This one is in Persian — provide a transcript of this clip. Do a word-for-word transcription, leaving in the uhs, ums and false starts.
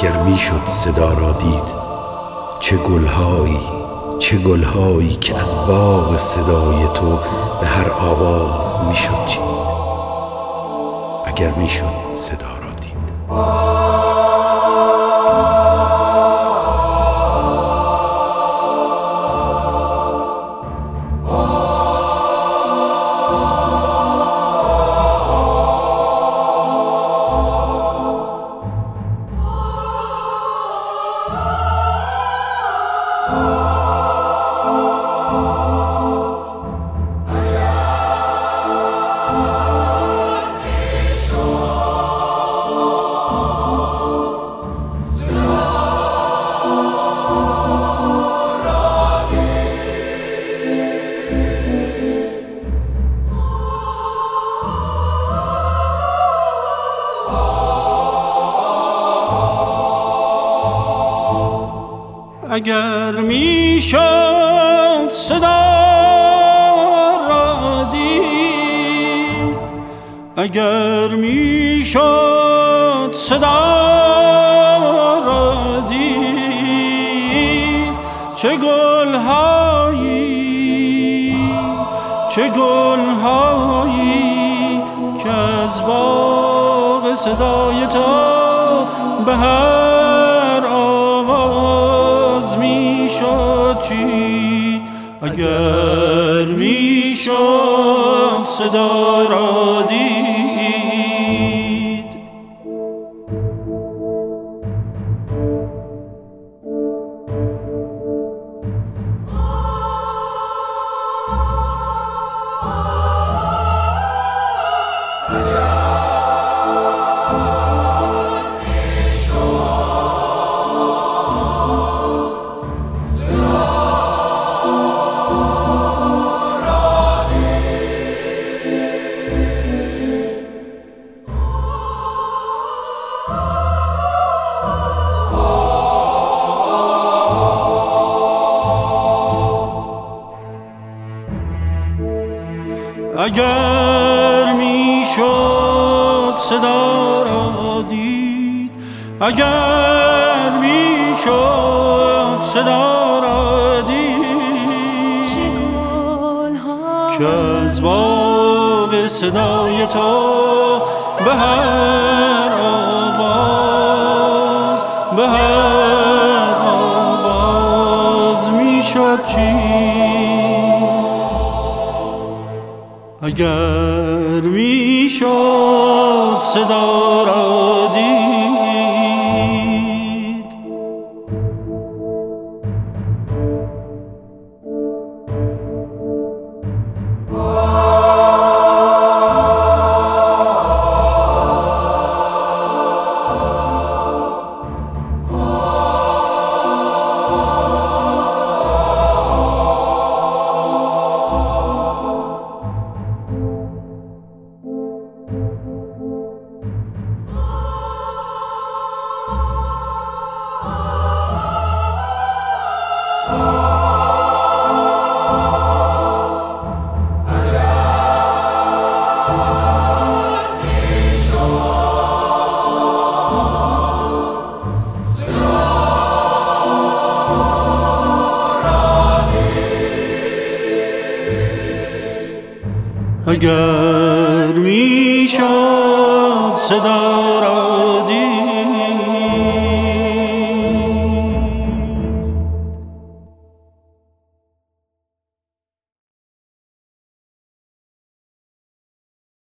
اگر میشد صدا را دید. چه گلهایی چه گلهایی که از باغ صدای تو به هر آواز میشد چید اگر میشد صدا را دید. اگر میشد صدا را دید، اگر میشد صدا را دید، چه گلهایی چه گلهایی که از باغ صدای تو به هر آواز میشد چید اگر میشد صدا را دید. اگر میشد صدا را دید، اگر میشد صدا را دید، چه گلها که از باغ صدای تو به هر آواز به هر آواز میشد چید اگر میشد صدا را دید. اگر میشد صدا را